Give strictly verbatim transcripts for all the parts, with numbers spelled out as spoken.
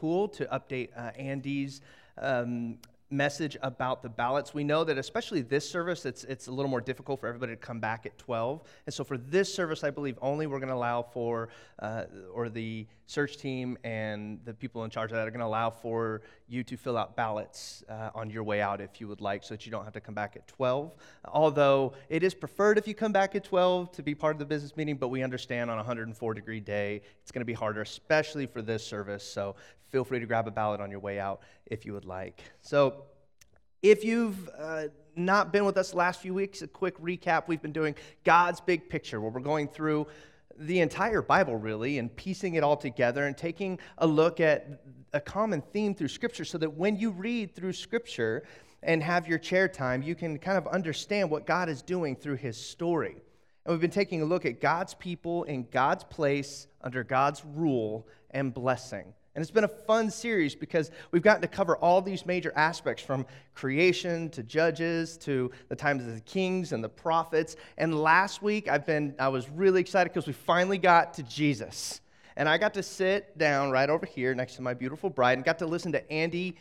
cool to update uh, Andy's um, message about the ballots. We know that especially this service, it's it's a little more difficult for everybody to come back at twelve. And so for this service, I believe only we're going to allow for, uh, or the search team and the people in charge of that are going to allow for you to fill out ballots uh, on your way out if you would like, so that you don't have to come back at twelve. Although it is preferred if you come back at twelve to be part of the business meeting, but we understand on a one hundred four degree day, it's going to be harder, especially for this service. So feel free to grab a ballot on your way out if you would like. So if you've uh, not been with us the last few weeks, a quick recap. We've been doing God's Big Picture, where we're going through the entire Bible, really, and piecing it all together and taking a look at a common theme through Scripture, so that when you read through Scripture and have your chair time, you can kind of understand what God is doing through His story. And we've been taking a look at God's people in God's place, under God's rule and blessing. And it's been a fun series because we've gotten to cover all these major aspects, from creation to Judges to the times of the kings and the prophets. And last week, I've been I was really excited because we finally got to Jesus. And I got to sit down right over here next to my beautiful bride and got to listen to Andy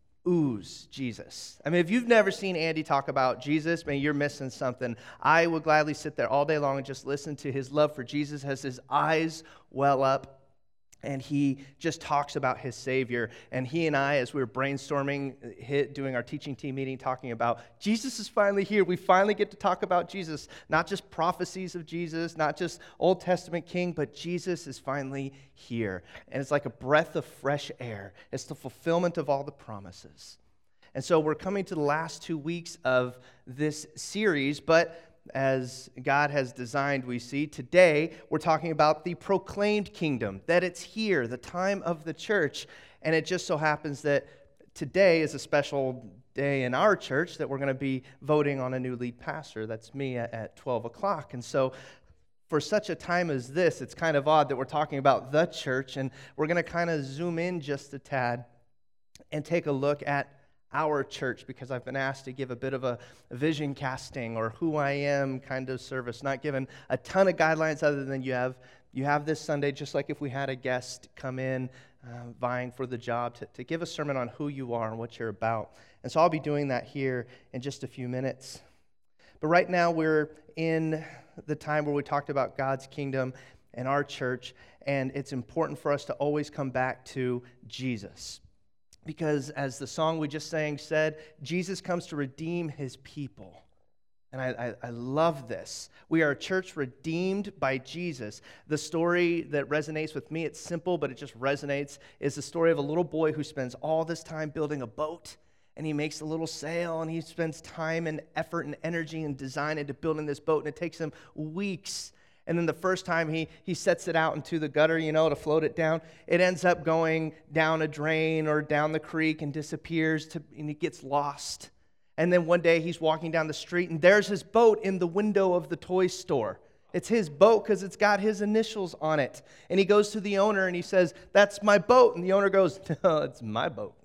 ooze Jesus. I mean, if you've never seen Andy talk about Jesus, man, you're missing something. I would gladly sit there all day long and just listen to his love for Jesus as his eyes well up. And he just talks about his Savior. And he and I, as we were brainstorming, hit, doing our teaching team meeting, talking about Jesus is finally here. We finally get to talk about Jesus. Not just prophecies of Jesus, not just Old Testament king, but Jesus is finally here. And it's like a breath of fresh air. It's the fulfillment of all the promises. And so we're coming to the last two weeks of this series, but as God has designed, we see, today we're talking about the proclaimed kingdom, that it's here, the time of the church. And it just so happens that today is a special day in our church that we're going to be voting on a new lead pastor. That's me at, at twelve o'clock. And so for such a time as this, it's kind of odd that we're talking about the church, and we're going to kind of zoom in just a tad and take a look at our church, because I've been asked to give a bit of a vision casting or who I am kind of service, not given a ton of guidelines other than you have you have this Sunday, just like if we had a guest come in uh, vying for the job, to, to give a sermon on who you are and what you're about. And so I'll be doing that here in just a few minutes. But right now we're in the time where we talked about God's kingdom and our church, and it's important for us to always come back to Jesus. Because as the song we just sang said, Jesus comes to redeem his people. And I, I, I love this. We are a church redeemed by Jesus. The story that resonates with me, it's simple, but it just resonates, is the story of a little boy who spends all this time building a boat. And he makes a little sail, and he spends time and effort and energy and design into building this boat. And it takes him weeks. And then the first time he he sets it out into the gutter, you know, to float it down, it ends up going down a drain or down the creek and disappears, to, and he gets lost. And then one day he's walking down the street, and there's his boat in the window of the toy store. It's his boat because it's got his initials on it. And he goes to the owner and he says, "That's my boat." And the owner goes, "No, it's my boat."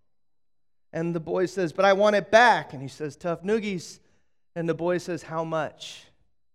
And the boy says, "But I want it back." And he says, "Tough noogies." And the boy says, "How much?"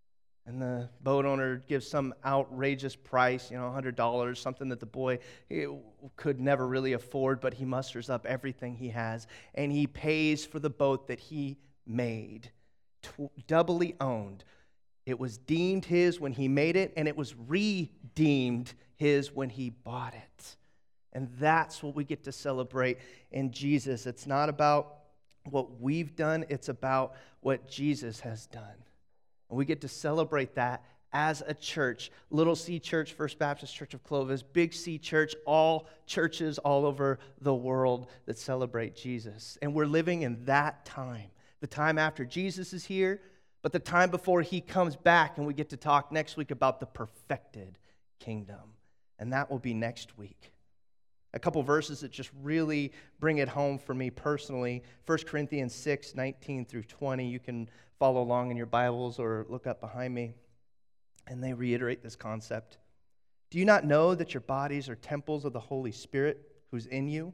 And the boat owner gives some outrageous price, you know, one hundred dollars, something that the boy could never really afford, but he musters up everything he has, and he pays for the boat that he made, tw- doubly owned. It was deemed his when he made it, and it was redeemed his when he bought it. And that's what we get to celebrate in Jesus. It's not about what we've done, it's about what Jesus has done. And we get to celebrate that as a church. Little C Church, First Baptist Church of Clovis, Big C Church, all churches all over the world that celebrate Jesus. And we're living in that time. The time after Jesus is here, but the time before he comes back, and we get to talk next week about the perfected kingdom. And that will be next week. A couple verses that just really bring it home for me personally. First Corinthians six, nineteen through twenty. You can follow along in your Bibles or look up behind me. And they reiterate this concept. "Do you not know that your bodies are temples of the Holy Spirit who's in you,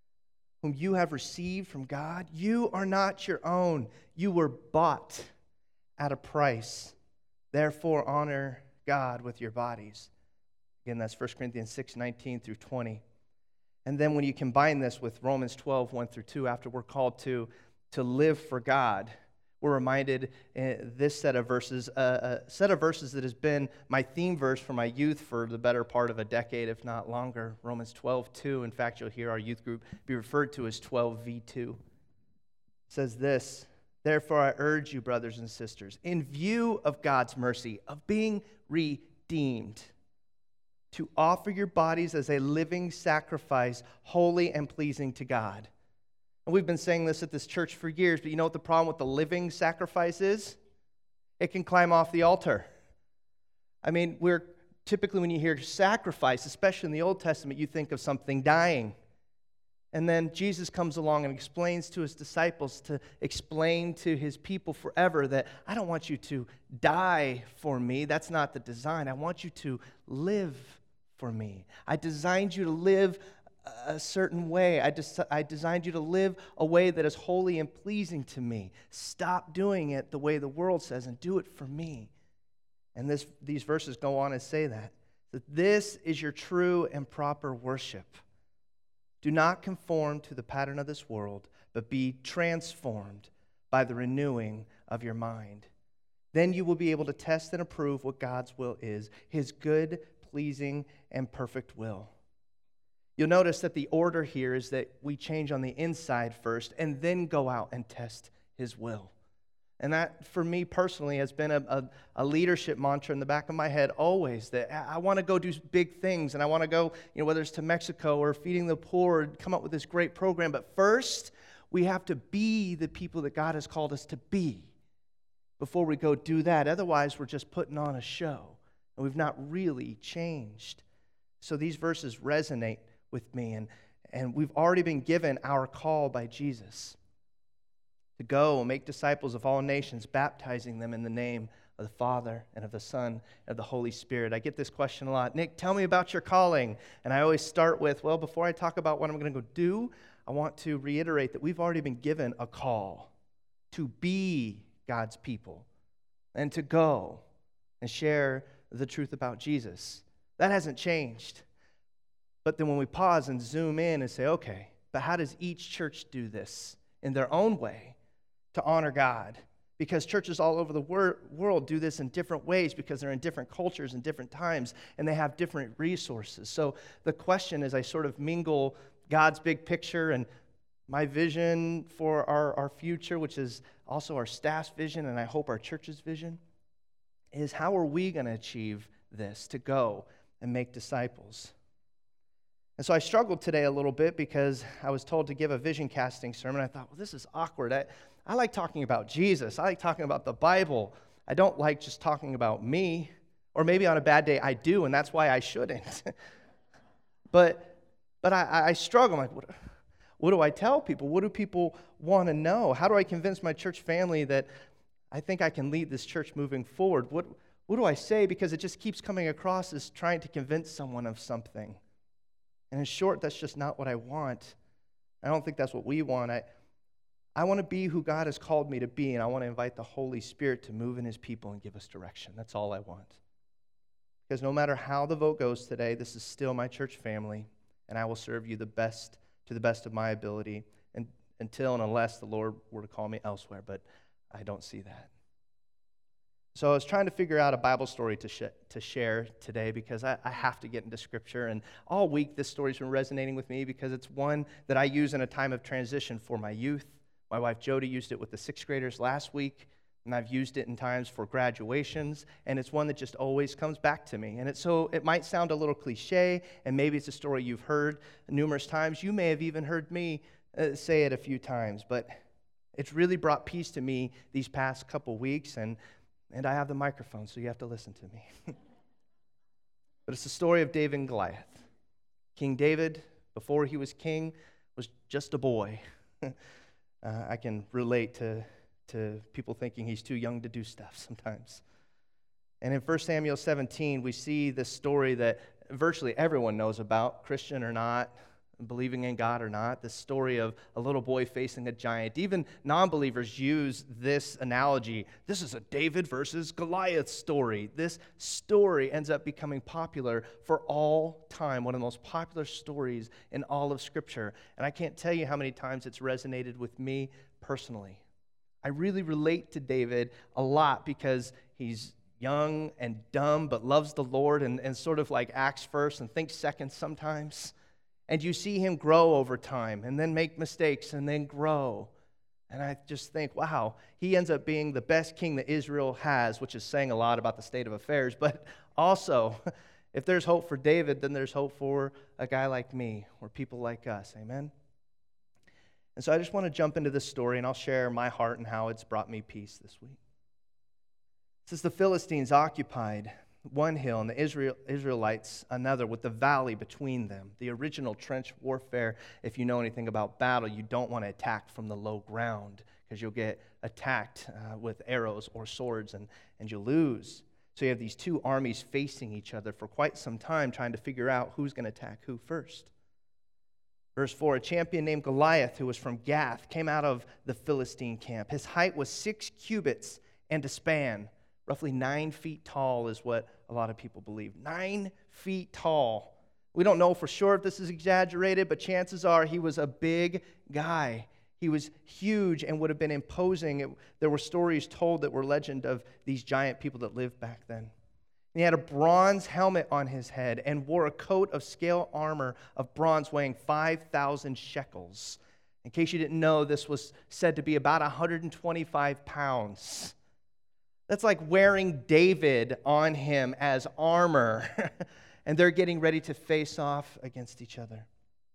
whom you have received from God? You are not your own. You were bought at a price. Therefore, honor God with your bodies." Again, that's First Corinthians six, nineteen through twenty. And then when you combine this with Romans twelve, one through two, after we're called to, to live for God, we're reminded in this set of verses, uh, a set of verses that has been my theme verse for my youth for the better part of a decade, if not longer. Romans twelve, two. In fact, you'll hear our youth group be referred to as twelve v two. It says this, therefore I urge you, brothers and sisters, in view of God's mercy, of being redeemed, to offer your bodies as a living sacrifice, holy and pleasing to God. And we've been saying this at this church for years, but you know what the problem with the living sacrifice is? It can climb off the altar. I mean, we're typically, when you hear sacrifice, especially in the Old Testament, you think of something dying. And then Jesus comes along and explains to his disciples, to explain to his people forever that I don't want you to die for me. That's not the design. I want you to live for me. I designed you to live a certain way. I, des- I designed you to live a way that is holy and pleasing to me. Stop doing it the way the world says and do it for me. And this, these verses go on and say that, that this is your true and proper worship. Do not conform to the pattern of this world, but be transformed by the renewing of your mind. Then you will be able to test and approve what God's will is, his good, pleasing, and perfect will. You'll notice that the order here is that we change on the inside first and then go out and test his will. And that, for me personally, has been a, a, a leadership mantra in the back of my head always, that I want to go do big things, and I want to go, you know, whether it's to Mexico or feeding the poor, or come up with this great program. But first, we have to be the people that God has called us to be before we go do that. Otherwise, we're just putting on a show, and we've not really changed. So these verses resonate with me, and, and we've already been given our call by Jesus to go and make disciples of all nations, baptizing them in the name of the Father and of the Son and of the Holy Spirit. I get this question a lot. Nick, tell me about your calling. And I always start with, well, before I talk about what I'm going to go do, I want to reiterate that we've already been given a call to be God's people and to go and share the truth about Jesus. That hasn't changed. But then when we pause and zoom in and say, okay, but how does each church do this in their own way to honor God? Because churches all over the wor- world do this in different ways because they're in different cultures and different times, and they have different resources. So the question, as I sort of mingle God's big picture and my vision for our, our future, which is also our staff's vision and I hope our church's vision, is how are we going to achieve this, to go and make disciples? And so I struggled today a little bit because I was told to give a vision casting sermon. I thought, well, this is awkward. I, I like talking about Jesus. I like talking about the Bible. I don't like just talking about me. Or maybe on a bad day I do, and that's why I shouldn't. but but I, I struggle. I'm like, what, what do I tell people? What do people want to know? How do I convince my church family that I think I can lead this church moving forward? What, what do I say? Because it just keeps coming across as trying to convince someone of something. And in short, that's just not what I want. I don't think that's what we want. I, I want to be who God has called me to be, and I want to invite the Holy Spirit to move in his people and give us direction. That's all I want. Because no matter how the vote goes today, this is still my church family, and I will serve you the best to the best of my ability and, until and unless the Lord were to call me elsewhere, but I don't see that. So I was trying to figure out a Bible story to sh- to share today because I, I have to get into Scripture. And all week this story's been resonating with me because it's one that I use in a time of transition for my youth. My wife Jody used it with the sixth graders last week, and I've used it in times for graduations. And it's one that just always comes back to me. And it's so it might sound a little cliche, and maybe it's a story you've heard numerous times. You may have even heard me uh, say it a few times, but it's really brought peace to me these past couple weeks. And And I have the microphone, so you have to listen to me. But it's the story of David and Goliath. King David, before he was king, was just a boy. uh, I can relate to, to people thinking he's too young to do stuff sometimes. And in First Samuel seventeen, we see this story that virtually everyone knows about, Christian or not. believing in God or not, the story of a little boy facing a giant. Even non-believers use this analogy. This is a David versus Goliath story. This story ends up becoming popular for all time, one of the most popular stories in all of Scripture. And I can't tell you how many times it's resonated with me personally. I really relate to David a lot because he's young and dumb but loves the Lord and, and sort of like acts first and thinks second sometimes. And you see him grow over time and then make mistakes and then grow. And I just think, wow, he ends up being the best king that Israel has, which is saying a lot about the state of affairs. But also, if there's hope for David, then there's hope for a guy like me or people like us. Amen? And so I just want to jump into this story, and I'll share my heart and how it's brought me peace this week. It says the Philistines occupied one hill and the Israel, Israelites another, with the valley between them. The original trench warfare, if you know anything about battle, you don't want to attack from the low ground because you'll get attacked uh, with arrows or swords and, and you'll lose. So you have these two armies facing each other for quite some time, trying to figure out who's going to attack who first. Verse four, a champion named Goliath, who was from Gath, came out of the Philistine camp. His height was six cubits and a span. Roughly nine feet tall is what a lot of people believe. Nine feet tall. We don't know for sure if this is exaggerated, but chances are he was a big guy. He was huge and would have been imposing. It, there were stories told that were legend of these giant people that lived back then. And he had a bronze helmet on his head and wore a coat of scale armor of bronze weighing five thousand shekels. In case you didn't know, this was said to be about one hundred twenty-five pounds. That's like wearing David on him as armor. And they're getting ready to face off against each other.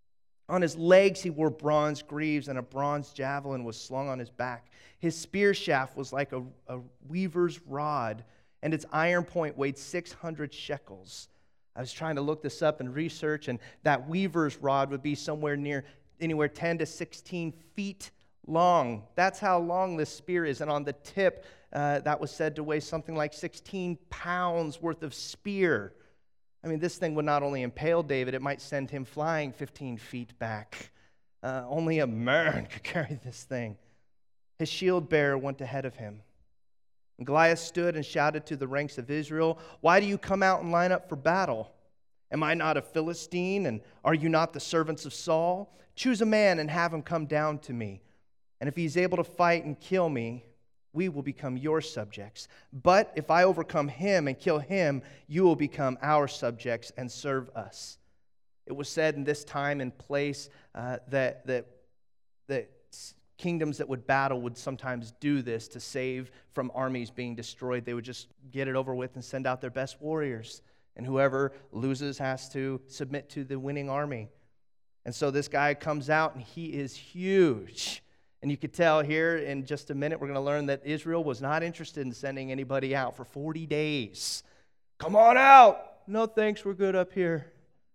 On his legs he wore bronze greaves, and a bronze javelin was slung on his back. His spear shaft was like a, a weaver's rod, and its iron point weighed six hundred shekels. I was trying to look this up and research, and that weaver's rod would be somewhere near, anywhere ten to sixteen feet long. That's how long this spear is. And on the tip, uh, that was said to weigh something like sixteen pounds worth of spear. I mean, this thing would not only impale David, it might send him flying fifteen feet back. Uh, only a man could carry this thing. His shield bearer went ahead of him. And Goliath stood and shouted to the ranks of Israel, "Why do you come out and line up for battle? Am I not a Philistine, and are you not the servants of Saul? Choose a man and have him come down to me. And if he is able to fight and kill me, we will become your subjects. But if I overcome him and kill him, you will become our subjects and serve us." It was said in this time and place uh, that, that, that kingdoms that would battle would sometimes do this to save from armies being destroyed. They would just get it over with and send out their best warriors. And whoever loses has to submit to the winning army. And so this guy comes out, and he is huge. And you could tell here in just a minute, we're going to learn that Israel was not interested in sending anybody out for forty days. Come on out. No, thanks, we're good up here.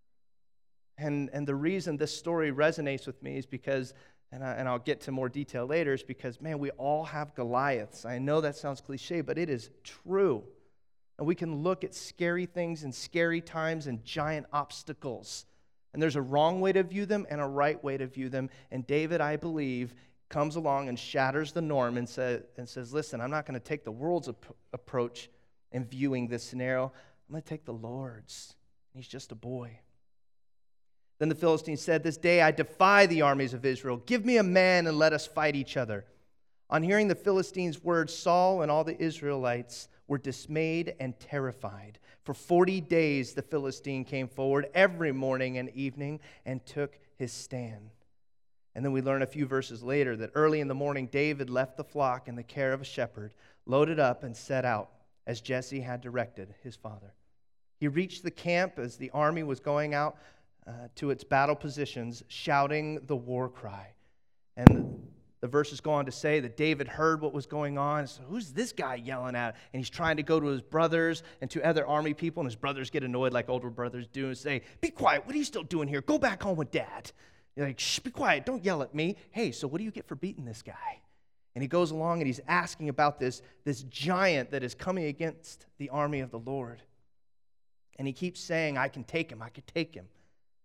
And, and the reason this story resonates with me is because, and, I, and I'll get to more detail later, is because, man, we all have Goliaths. I know that sounds cliche, but it is true. And we can look at scary things and scary times and giant obstacles. And there's a wrong way to view them and a right way to view them. And David, I believe, comes along and shatters the norm and, say, and says, listen, I'm not going to take the world's ap- approach in viewing this scenario. I'm going to take the Lord's. He's just a boy. Then the Philistines said, "This day I defy the armies of Israel. Give me a man and let us fight each other." On hearing the Philistines' words, Saul and all the Israelites were dismayed and terrified. For forty days the Philistine came forward every morning and evening and took his stand. And then we learn a few verses later that early in the morning David left the flock in the care of a shepherd, loaded up and set out as Jesse had directed his father. He reached the camp as the army was going out uh, to its battle positions, shouting the war cry. And the verses go on to say that David heard what was going on. So who's this guy yelling at? And he's trying to go to his brothers and to other army people, and his brothers get annoyed like older brothers do and say, "Be quiet, what are you still doing here? Go back home with Dad." You're like, "Shh, be quiet, don't yell at me. Hey, so what do you get for beating this guy?" And he goes along and he's asking about this, this giant that is coming against the army of the Lord. And he keeps saying, "I can take him, I can take him."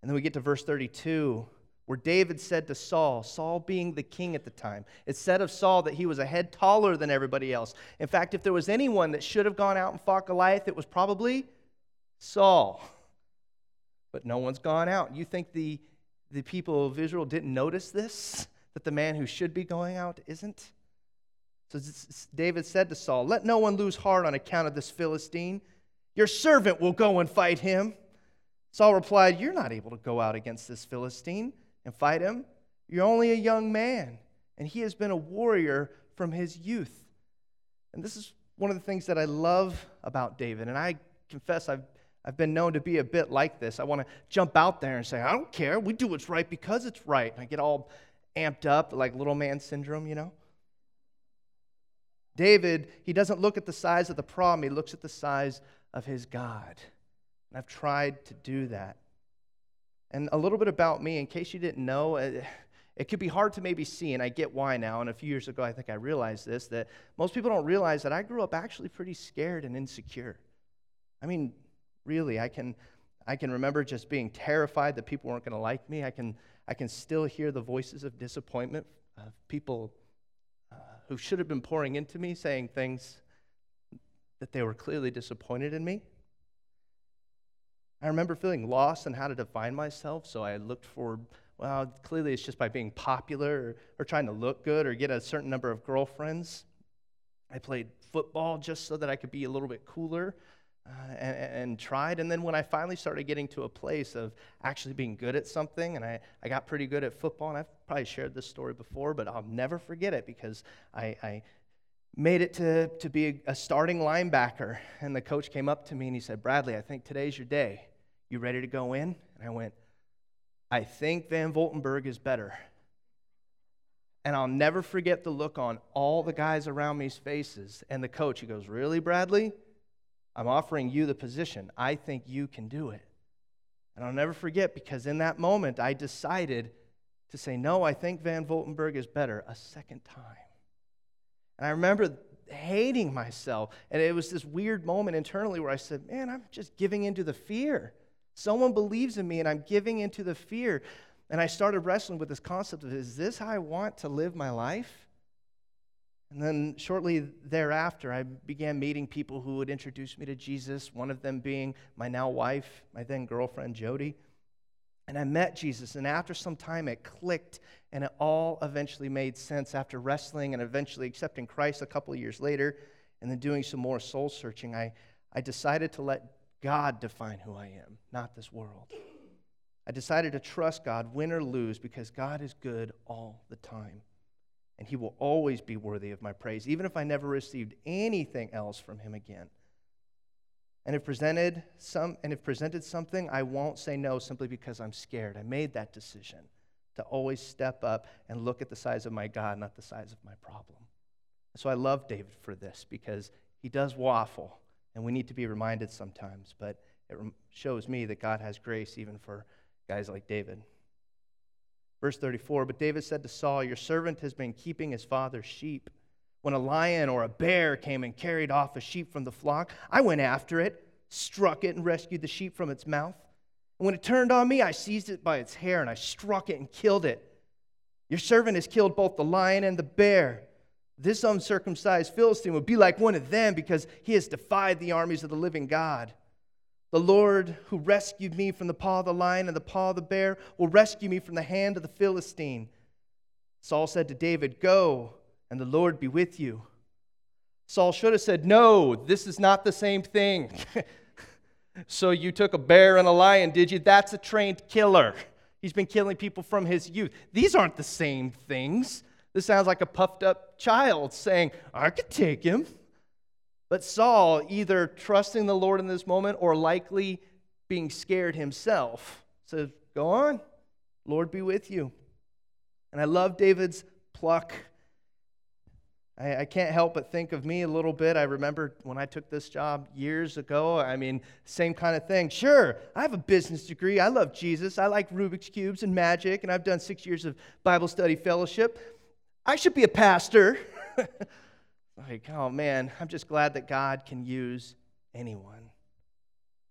And then we get to verse thirty-two, where David said to Saul, Saul being the king at the time, it said of Saul that he was a head taller than everybody else. In fact, if there was anyone that should have gone out and fought Goliath, it was probably Saul. But no one's gone out. You think the, the people of Israel didn't notice this? That the man who should be going out isn't? So David said to Saul, let no one lose heart on account of this Philistine. Your servant will go and fight him. Saul replied, you're not able to go out against this Philistine and fight him. You're only a young man, and he has been a warrior from his youth. And this is one of the things that I love about David, and I confess I've, I've been known to be a bit like this. I want to jump out there and say, I don't care. We do what's right because it's right. And I get all amped up, like little man syndrome, you know. David, he doesn't look at the size of the problem. He looks at the size of his God. And I've tried to do that. And a little bit about me, in case you didn't know, it, it could be hard to maybe see, and I get why now. And a few years ago, I think I realized this, that most people don't realize that I grew up actually pretty scared and insecure. I mean, really, I can I can remember just being terrified that people weren't going to like me. I can I can still hear the voices of disappointment of people uh, who should have been pouring into me, saying things that they were clearly disappointed in me. I remember feeling lost in how to define myself, so I looked for, well, clearly it's just by being popular or, or trying to look good or get a certain number of girlfriends. I played football just so that I could be a little bit cooler uh, and, and tried. And then when I finally started getting to a place of actually being good at something, and I, I got pretty good at football, and I've probably shared this story before, but I'll never forget it because I, I made it to, to be a, a starting linebacker. And the coach came up to me and he said, Bradley, I think today's your day. You ready to go in? And I went, I think Van Voltenberg is better. And I'll never forget the look on all the guys around me's faces. And the coach, he goes, really, Bradley? I'm offering you the position. I think you can do it. And I'll never forget, because in that moment, I decided to say, no, I think Van Voltenberg is better a second time. And I remember hating myself. And it was this weird moment internally where I said, man, I'm just giving into the fear. Someone believes in me, and I'm giving into the fear. And I started wrestling with this concept of, is this how I want to live my life? And then shortly thereafter, I began meeting people who would introduce me to Jesus, one of them being my now wife, my then girlfriend, Jody. And I met Jesus, and after some time, it clicked, and it all eventually made sense after wrestling and eventually accepting Christ a couple of years later, and then doing some more soul searching. I, I decided to let God define who I am, not this world. I decided to trust God, win or lose, because God is good all the time. And He will always be worthy of my praise, even if I never received anything else from Him again. And if presented some, and if presented something, I won't say no simply because I'm scared. I made that decision to always step up and look at the size of my God, not the size of my problem. So I love David for this, because he does waffle, and we need to be reminded sometimes. But it shows me that God has grace even for guys like David. Verse thirty-four, but David said to Saul, your servant has been keeping his father's sheep. When a lion or a bear came and carried off a sheep from the flock, I went after it, struck it, and rescued the sheep from its mouth. And when it turned on me, I seized it by its hair, and I struck it and killed it. Your servant has killed both the lion and the bear. This uncircumcised Philistine will be like one of them, because he has defied the armies of the living God. The Lord who rescued me from the paw of the lion and the paw of the bear will rescue me from the hand of the Philistine. Saul said to David, go, and the Lord be with you. Saul should have said, no, this is not the same thing. So you took a bear and a lion, did you? That's a trained killer. He's been killing people from his youth. These aren't the same things. This sounds like a puffed up child saying, I could take him. But Saul, either trusting the Lord in this moment or likely being scared himself, says, go on, Lord be with you. And I love David's pluck. I, I can't help but think of me a little bit. I remember when I took this job years ago, I mean, same kind of thing. Sure, I have a business degree. I love Jesus. I like Rubik's Cubes and magic, and I've done six years of Bible study fellowship. I should be a pastor. Like, oh man, I'm just glad that God can use anyone.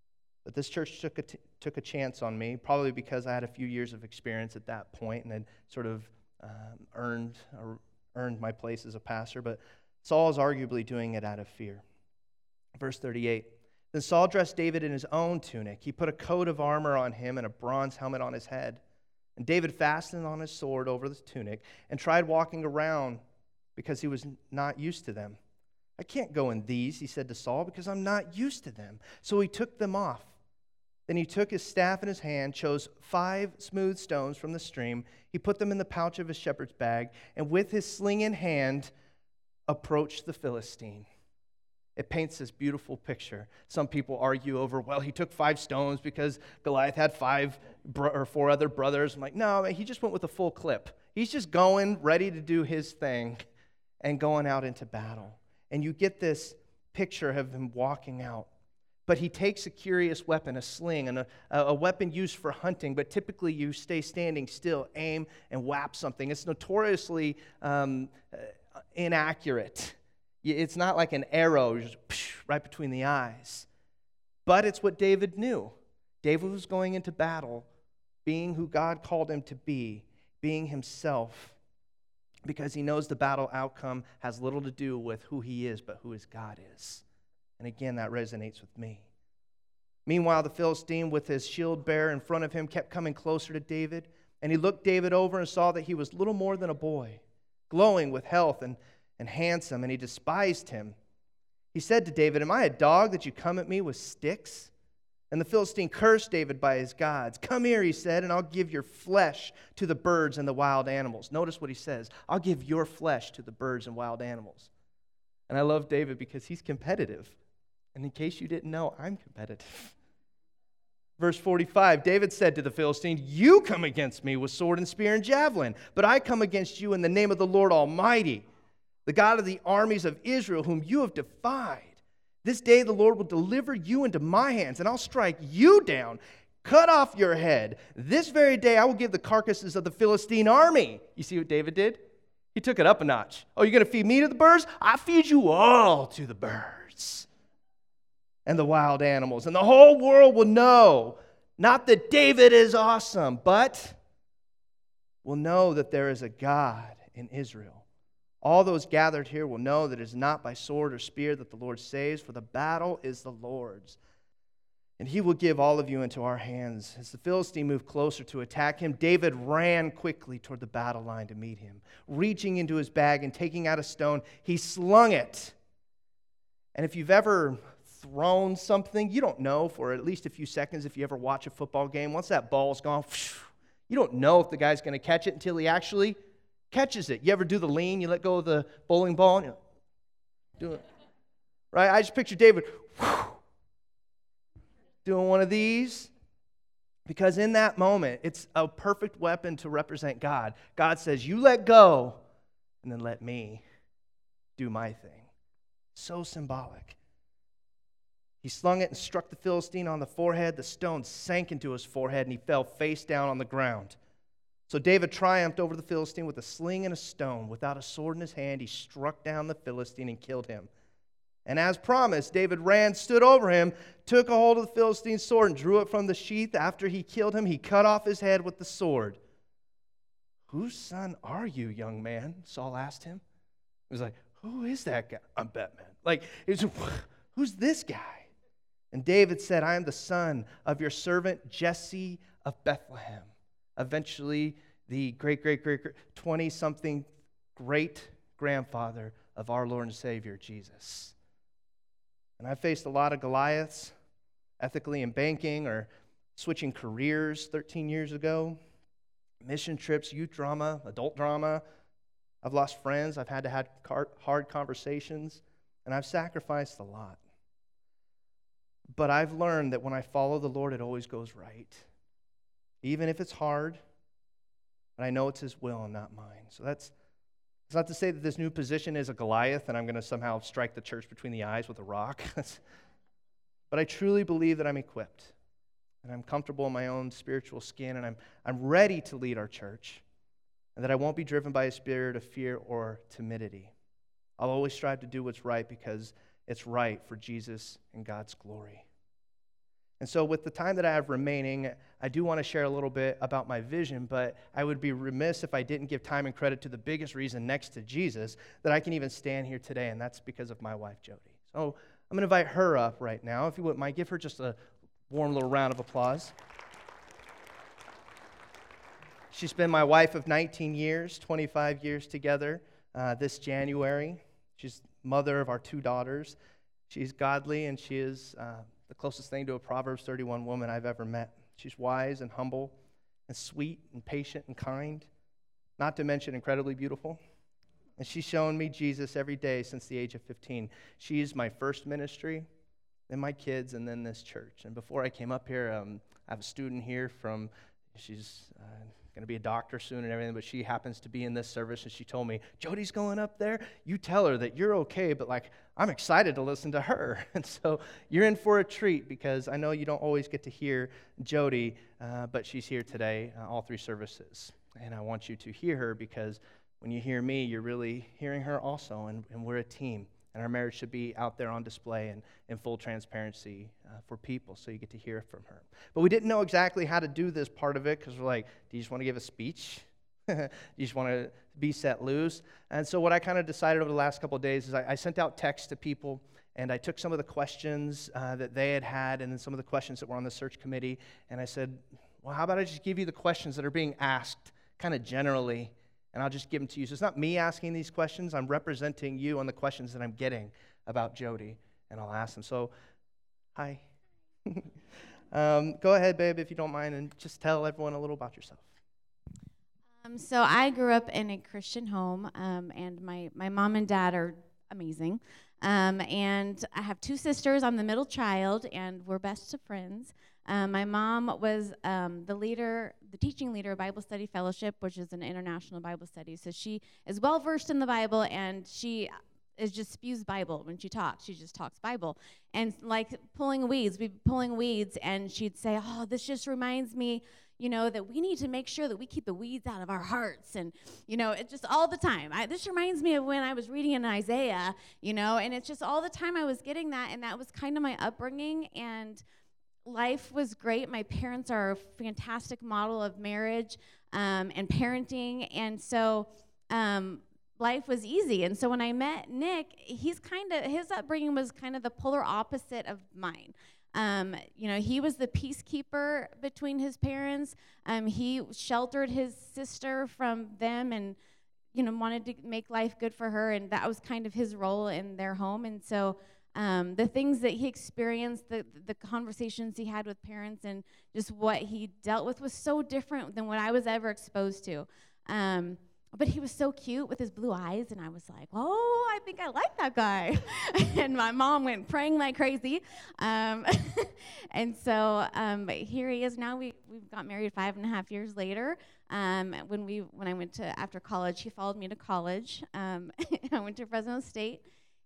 But this church took a, t- took a chance on me, probably because I had a few years of experience at that point and had sort of um, earned or earned my place as a pastor. But Saul is arguably doing it out of fear. Verse thirty-eight, then Saul dressed David in his own tunic. He put a coat of armor on him and a bronze helmet on his head. And David fastened on his sword over the tunic and tried walking around because he was not used to them. I can't go in these, he said to Saul, because I'm not used to them. So he took them off. Then he took his staff in his hand, chose five smooth stones from the stream. He put them in the pouch of his shepherd's bag, and with his sling in hand, approached the Philistine. It paints this beautiful picture. Some people argue over, well, he took five stones because Goliath had five bro- or four other brothers. I'm like, no, he just went with a full clip. He's just going, ready to do his thing and going out into battle. And you get this picture of him walking out. But he takes a curious weapon, a sling, and a, a weapon used for hunting, but typically you stay standing still, aim, and whap something. It's notoriously um, inaccurate. It's not like an arrow just right between the eyes. But it's what David knew. David was going into battle, being who God called him to be, being himself, because he knows the battle outcome has little to do with who he is, but who his God is. And again, that resonates with me. Meanwhile, the Philistine, with his shield bearer in front of him, kept coming closer to David. And he looked David over and saw that he was little more than a boy, glowing with health and, and handsome, and he despised him. He said to David, am I a dog that you come at me with sticks? And the Philistine cursed David by his gods. Come here, he said, and I'll give your flesh to the birds and the wild animals. Notice what he says. I'll give your flesh to the birds and wild animals. And I love David because he's competitive. And in case you didn't know, I'm competitive. Verse forty-five, David said to the Philistine, you come against me with sword and spear and javelin, but I come against you in the name of the Lord Almighty, the God of the armies of Israel, whom you have defied. This day the Lord will deliver you into my hands, and I'll strike you down, cut off your head. This very day I will give the carcasses of the Philistine army. You see what David did? He took it up a notch. Oh, you're going to feed me to the birds? I feed you all to the birds and the wild animals. And the whole world will know, not that David is awesome, but will know that there is a God in Israel. All those gathered here will know that it is not by sword or spear that the Lord saves, for the battle is the Lord's. And he will give all of you into our hands. As the Philistine moved closer to attack him, David ran quickly toward the battle line to meet him. Reaching into his bag and taking out a stone, he slung it. And if you've ever thrown something, you don't know for at least a few seconds if you ever watch a football game. Once that ball's gone, you don't know if the guy's going to catch it until he actually catches it. You ever do the lean? You let go of the bowling ball and you do it. Right? I just picture David doing one of these, because in that moment, it's a perfect weapon to represent God. God says, you let go, and then let me do my thing. So symbolic. He slung it and struck the Philistine on the forehead. The stone sank into his forehead, and he fell face down on the ground. So David triumphed over the Philistine with a sling and a stone. Without a sword in his hand, he struck down the Philistine and killed him. And as promised, David ran, stood over him, took a hold of the Philistine's sword, and drew it from the sheath. After he killed him, he cut off his head with the sword. Whose son are you, young man? Saul asked him. He was like, who is that guy? I'm Batman. Like, it was, who's this guy? And David said, I am the son of your servant Jesse of Bethlehem. Eventually, the great, great, great, great twenty-something great-grandfather of our Lord and Savior, Jesus. And I faced a lot of Goliaths, ethically in banking or switching careers thirteen years ago, mission trips, youth drama, adult drama. I've lost friends. I've had to have hard conversations, and I've sacrificed a lot. But I've learned that when I follow the Lord, it always goes right. Even if it's hard, and I know it's His will and not mine. So that's, it's not to say that this new position is a Goliath and I'm going to somehow strike the church between the eyes with a rock. But I truly believe that I'm equipped, and I'm comfortable in my own spiritual skin, and I'm, I'm ready to lead our church, and that I won't be driven by a spirit of fear or timidity. I'll always strive to do what's right because it's right for Jesus and God's glory. And so with the time that I have remaining, I do want to share a little bit about my vision, but I would be remiss if I didn't give time and credit to the biggest reason next to Jesus that I can even stand here today, and that's because of my wife, Jody. So I'm going to invite her up right now. If you wouldn't mind, give her just a warm little round of applause. She's been my wife of nineteen years, twenty-five years together uh, this January. She's mother of our two daughters. She's godly, and she is uh, the closest thing to a Proverbs thirty-one woman I've ever met. She's wise and humble and sweet and patient and kind, not to mention incredibly beautiful. And she's shown me Jesus every day since the age of fifteen. She is my first ministry, then my kids, and then this church. And before I came up here, um, I have a student here from, she's uh, going to be a doctor soon and everything, but she happens to be in this service, and she told me, Jody's going up there. You tell her that you're okay, but like, I'm excited to listen to her. And so you're in for a treat, because I know you don't always get to hear Jody, uh, but she's here today, uh, all three services. And I want you to hear her, because when you hear me, you're really hearing her also, and, and we're a team. And our marriage should be out there on display and in full transparency uh, for people, so you get to hear from her. But we didn't know exactly how to do this part of it, because we're like, do you just want to give a speech? Do you just want to be set loose? And so what I kind of decided over the last couple of days is I, I sent out texts to people, and I took some of the questions uh, that they had had and then some of the questions that were on the search committee, and I said, well, how about I just give you the questions that are being asked kind of generally, and I'll just give them to you. So it's not me asking these questions. I'm representing you on the questions that I'm getting about Jody, and I'll ask them. So, hi. um, go ahead, babe, if you don't mind, and just tell everyone a little about yourself. Um, so I grew up in a Christian home, um, and my, my mom and dad are amazing. Um, and I have two sisters. I'm the middle child, and we're best of friends. Um, my mom was um, the leader, the teaching leader of Bible Study Fellowship, which is an international Bible study. So she is well versed in the Bible, and she is just spews Bible when she talks. She just talks Bible. And like pulling weeds, we'd be pulling weeds, and she'd say, "Oh, this just reminds me, you know, that we need to make sure that we keep the weeds out of our hearts." And, you know, it just all the time. I, this reminds me of when I was reading in Isaiah, you know, and it's just all the time I was getting that, and that was kind of my upbringing. And life was great. My parents are a fantastic model of marriage um, and parenting, and so um, life was easy. And so when I met Nick, he's kind of, his upbringing was kind of the polar opposite of mine. Um, you know, he was the peacekeeper between his parents. Um, he sheltered his sister from them, and, you know, wanted to make life good for her, and that was kind of his role in their home. And so um, the things that he experienced, the the conversations he had with parents, and just what he dealt with was so different than what I was ever exposed to. Um, But he was so cute with his blue eyes, and I was like, oh, I think I like that guy. And my mom went praying like crazy. Um, and so um, here he is now. We, we've got married five and a half years later. Um, when we when I went to, after college, he followed me to college. Um, I went to Fresno State,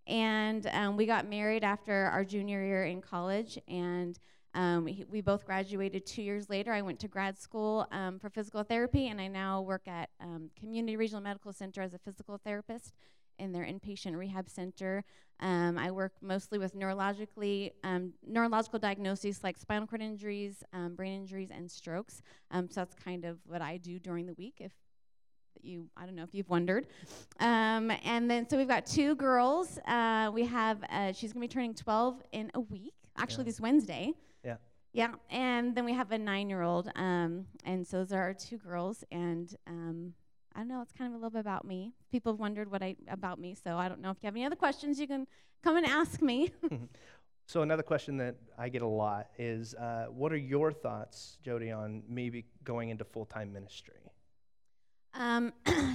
and um, we got married after our junior year in college, and Um, we, we both graduated two years later. I went to grad school um, for physical therapy, and I now work at um, Community Regional Medical Center as a physical therapist in their inpatient rehab center. Um, I work mostly with neurologically um, neurological diagnoses like spinal cord injuries, um, brain injuries, and strokes. Um, so that's kind of what I do during the week, if you, I don't know if you've wondered. Um, and then, so we've got two girls. Uh, we have, uh, she's going to be turning twelve in a week, actually yeah. this Wednesday. Yeah. Yeah, and then we have a nine-year-old, um, and so those are our two girls, and um, I don't know, it's kind of a little bit about me. People have wondered what I about me, so I don't know if you have any other questions, you can come and ask me. So another question that I get a lot is, uh, what are your thoughts, Jody, on maybe going into full-time ministry? Um,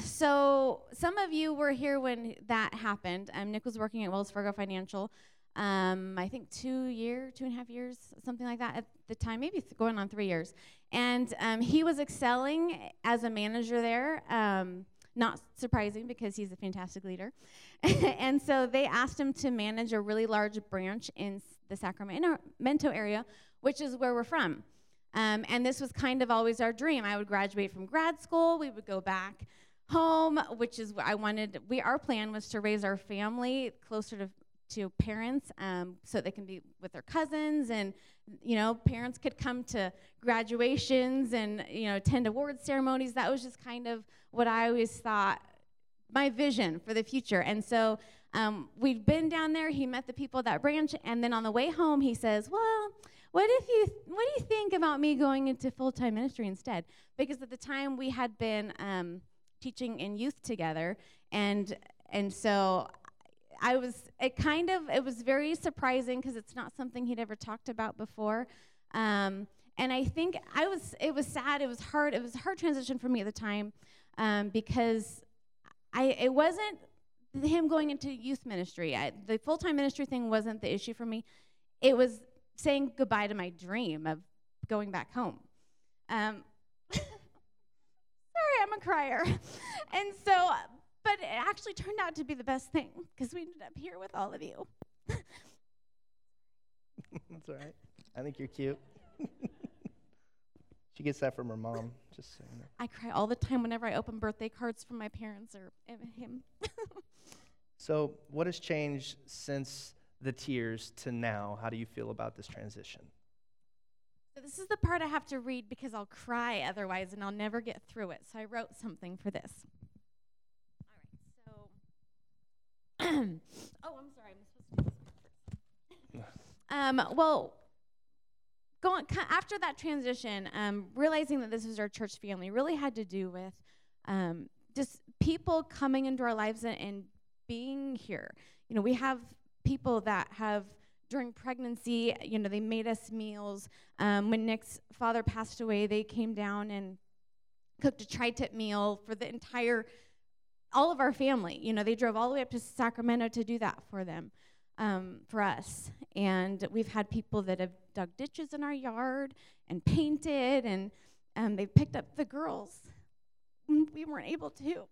so some of you were here when that happened. Um, Nick was working at Wells Fargo Financial. Um, I think two year, two and a half years, something like that at the time, maybe th- going on three years. And um, he was excelling as a manager there, um, not surprising because he's a fantastic leader. And so they asked him to manage a really large branch in the Sacramento area, which is where we're from. Um, and this was kind of always our dream. I would graduate from grad school, we would go back home, which is what I wanted. We, our plan was to raise our family closer to to parents um, so they can be with their cousins, and you know, parents could come to graduations and you know attend award ceremonies. That was just kind of what I always thought my vision for the future. And so um, we've been down there. He met the people at that branch, and then on the way home, he says, "Well, what if you? What do you think about me going into full-time ministry instead?" Because at the time we had been um, teaching in youth together, and and so I was. It kind of it was very surprising because it's not something he'd ever talked about before. Um, and I think I was. It was sad. It was hard. It was a hard transition for me at the time um, because I. It wasn't him going into youth ministry. I, the full-time ministry thing wasn't the issue for me. It was saying goodbye to my dream of going back home. Um, sorry, I'm a crier. And so, but it actually turned out to be the best thing because we ended up here with all of you. That's all right. I think you're cute. She gets that from her mom, just saying that. I cry all the time whenever I open birthday cards from my parents or him. So what has changed since the tears to now? How do you feel about this transition? So this is the part I have to read because I'll cry otherwise and I'll never get through it. So I wrote something for this. All right, so oh, I'm sorry. I'm supposed to do this first. um, well, going after that transition, um, realizing that this is our church family really had to do with um, just people coming into our lives and, and being here. You know, we have people that have, during pregnancy, you know, they made us meals. Um, when Nick's father passed away, they came down and cooked a tri-tip meal for the entire, all of our family. You know, they drove all the way up to Sacramento to do that for them, um, for us. And we've had people that have dug ditches in our yard and painted, and um, they picked up the girls. We weren't able to.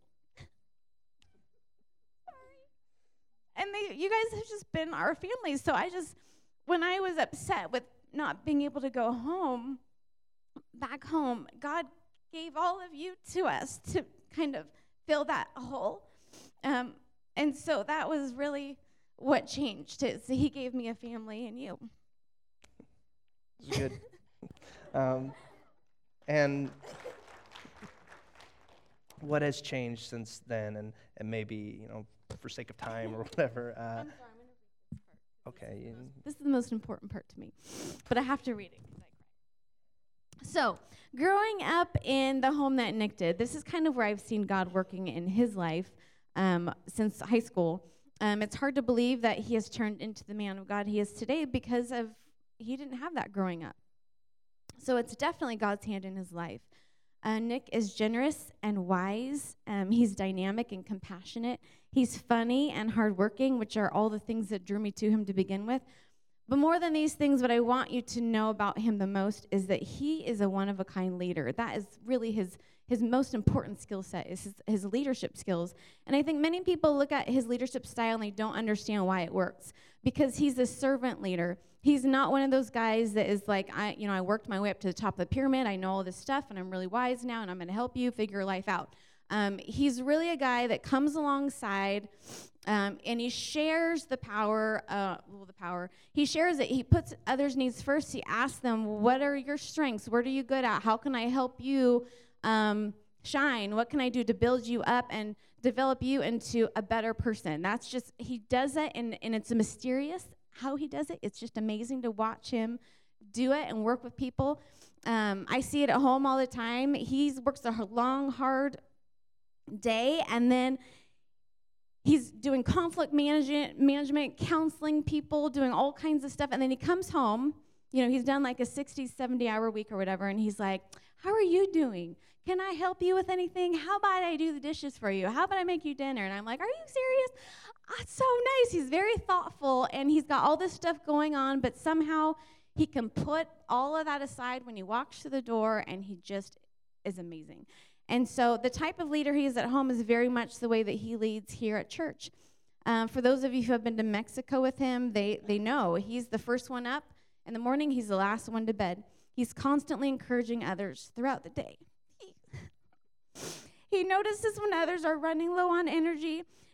And they, you guys have just been our family. So I just, when I was upset with not being able to go home, back home, God gave all of you to us to kind of fill that hole. Um, and so that was really what changed it. So he gave me a family and you. It's good. um, and what has changed since then? And, and maybe, you know, for sake of time or whatever. Uh, I'm sorry, I'm going to read this part. Okay. This is, most, this is the most important part to me, but I have to read it because I cry. So, growing up in the home that Nick did, this is kind of where I've seen God working in his life um, since high school. Um, it's hard to believe that he has turned into the man of God he is today because of he didn't have that growing up. So it's definitely God's hand in his life. Uh, Nick is generous and wise. Um, he's dynamic and compassionate. He's funny and hardworking, which are all the things that drew me to him to begin with. But more than these things, what I want you to know about him the most is that he is a one-of-a-kind leader. That is really his his most important skill set, is his, his leadership skills. And I think many people look at his leadership style and they don't understand why it works, because he's a servant leader. He's not one of those guys that is like, I, you know, I worked my way up to the top of the pyramid. I know all this stuff, and I'm really wise now, and I'm going to help you figure your life out. Um, he's really a guy that comes alongside, um, and he shares the power. Uh, well, the power. He shares it. He puts others' needs first. He asks them, "What are your strengths? What are you good at? How can I help you um, shine? What can I do to build you up and develop you into a better person?" That's just, he does it, and, and it's mysterious how he does it. It's just amazing to watch him do it and work with people. Um, I see it at home all the time. He works a long, hard day, and then he's doing conflict management, management, counseling people, doing all kinds of stuff, and then he comes home. You know, he's done like a sixty, seventy hour week or whatever, and he's like, "How are you doing? Can I help you with anything? How about I do the dishes for you? How about I make you dinner?" And I'm like, "Are you serious?" That's so nice. He's very thoughtful, and he's got all this stuff going on, but somehow he can put all of that aside when he walks through the door, and he just is amazing. And so the type of leader he is at home is very much the way that he leads here at church. Um, for those of you who have been to Mexico with him, they, they know he's the first one up in the morning. He's the last one to bed. He's constantly encouraging others throughout the day. He, he notices when others are running low on energy,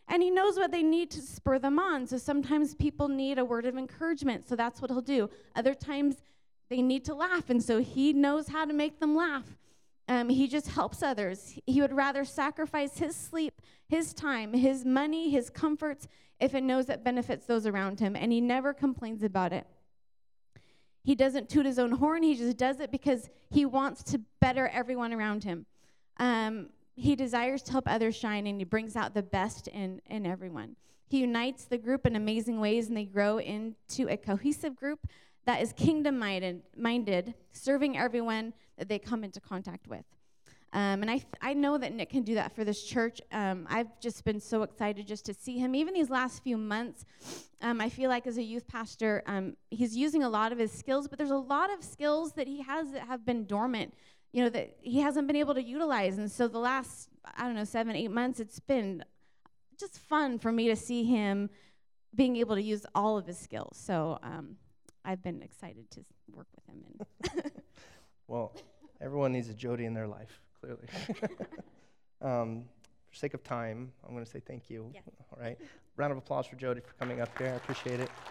And he knows what they need to spur them on. So sometimes people need a word of encouragement, so that's what he'll do. Other times they need to laugh, and so he knows how to make them laugh. Um, he just helps others. He would rather sacrifice his sleep, his time, his money, his comforts, if it knows that benefits those around him, and he never complains about it. He doesn't toot his own horn. He just does it because he wants to better everyone around him. Um, he desires to help others shine, and he brings out the best in, in everyone. He unites the group in amazing ways, and they grow into a cohesive group that is kingdom-minded, minded, serving everyone that they come into contact with. Um, and I th- I know that Nick can do that for this church. Um, I've just been so excited just to see him. Even these last few months, um, I feel like as a youth pastor, um, he's using a lot of his skills, but there's a lot of skills that he has that have been dormant, you know, that he hasn't been able to utilize. And so the last, I don't know, seven, eight months, it's been just fun for me to see him being able to use all of his skills. So um, I've been excited to work with him. And Well, everyone needs a Jody in their life, clearly. um, for sake of time, I'm going to say thank you. Yeah. All right. Round of applause for Jody for coming up here. I appreciate it.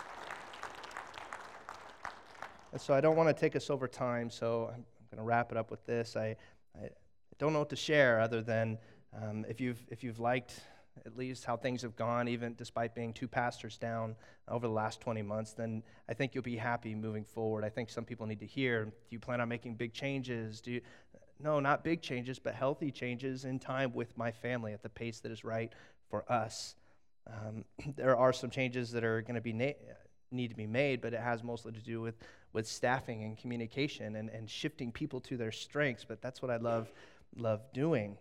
And so I don't want to take us over time, so I'm, I'm going to wrap it up with this. I, I don't know what to share other than um, if you've if you've liked at least how things have gone, even despite being two pastors down over the last twenty months, then I think you'll be happy moving forward. I think some people need to hear, do you plan on making big changes? Do you, no, not big changes, but healthy changes in time with my family at the pace that is right for us. Um, there are some changes that are going to be na- need to be made, but it has mostly to do with, with staffing and communication and, and shifting people to their strengths, but that's what I love, love doing.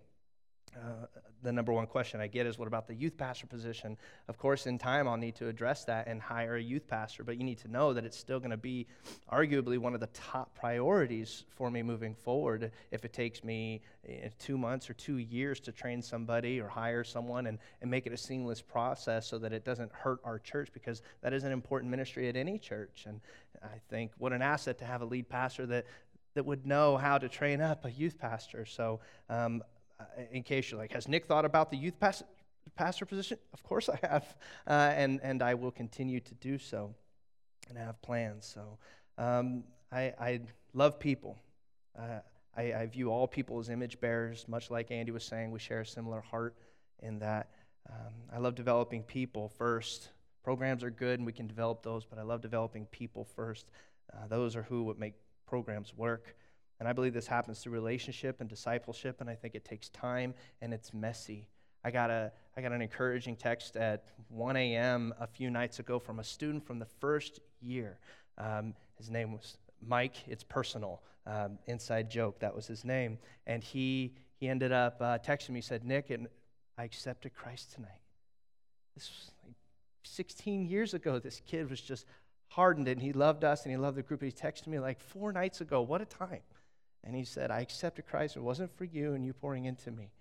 Uh, the number one question I get is, what about the youth pastor position? Of course, in time, I'll need to address that and hire a youth pastor, but you need to know that it's still going to be arguably one of the top priorities for me moving forward. If it takes me uh, two months or two years to train somebody or hire someone and, and make it a seamless process so that it doesn't hurt our church, because that is an important ministry at any church. And I think what an asset to have a lead pastor that, that would know how to train up a youth pastor. So, um, in case you're like, has Nick thought about the youth pastor, pastor position? Of course I have, uh, and, and I will continue to do so, and I have plans. So um, I, I love people. Uh, I, I view all people as image bearers, much like Andy was saying. We share a similar heart in that. Um, I love developing people first. Programs are good, and we can develop those, but I love developing people first. Uh, those are who would make programs work. And I believe this happens through relationship and discipleship, and I think it takes time, and it's messy. I got a I got an encouraging text at one a.m. a few nights ago from a student from the first year. Um, his name was Mike. It's personal. Um, inside joke. That was his name. And he he ended up uh, texting me, said, Nick, and I accepted Christ tonight. This was like sixteen years ago. This kid was just hardened, and he loved us, and he loved the group. He texted me like four nights ago. What a time. And he said, I accepted Christ. It wasn't for you and you pouring into me.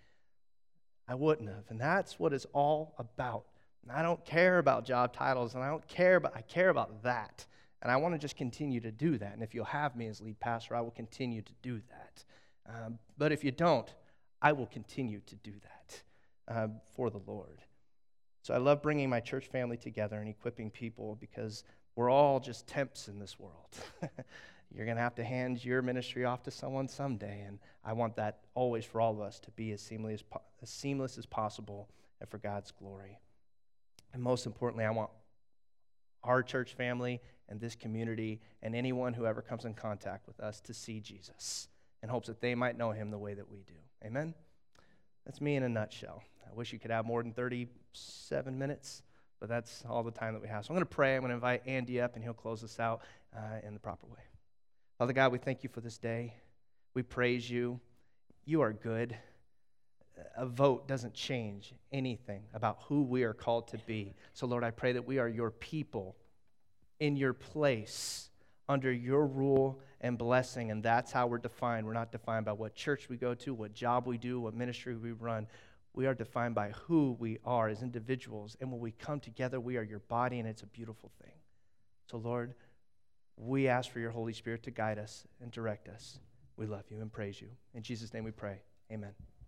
I wouldn't have. And that's what it's all about. And I don't care about job titles, and I don't care, but I care about that. And I want to just continue to do that. And if you'll have me as lead pastor, I will continue to do that. Um, but if you don't, I will continue to do that uh, for the Lord. So I love bringing my church family together and equipping people, because we're all just temps in this world. You're going to have to hand your ministry off to someone someday, and I want that always for all of us to be as seamless as, po- as seamless as possible and for God's glory. And most importantly, I want our church family and this community and anyone who ever comes in contact with us to see Jesus, in hopes that they might know him the way that we do. Amen? That's me in a nutshell. I wish you could have more than thirty-seven minutes, but that's all the time that we have. So I'm going to pray. I'm going to invite Andy up, and he'll close us out uh, in the proper way. Father God, we thank you for this day. We praise you. You are good. A vote doesn't change anything about who we are called to be. So, Lord, I pray that we are your people in your place, under your rule and blessing, and that's how we're defined. We're not defined by what church we go to, what job we do, what ministry we run. We are defined by who we are as individuals, and when we come together, we are your body, and it's a beautiful thing. So, Lord, we ask for your Holy Spirit to guide us and direct us. We love you and praise you. In Jesus' name we pray. Amen.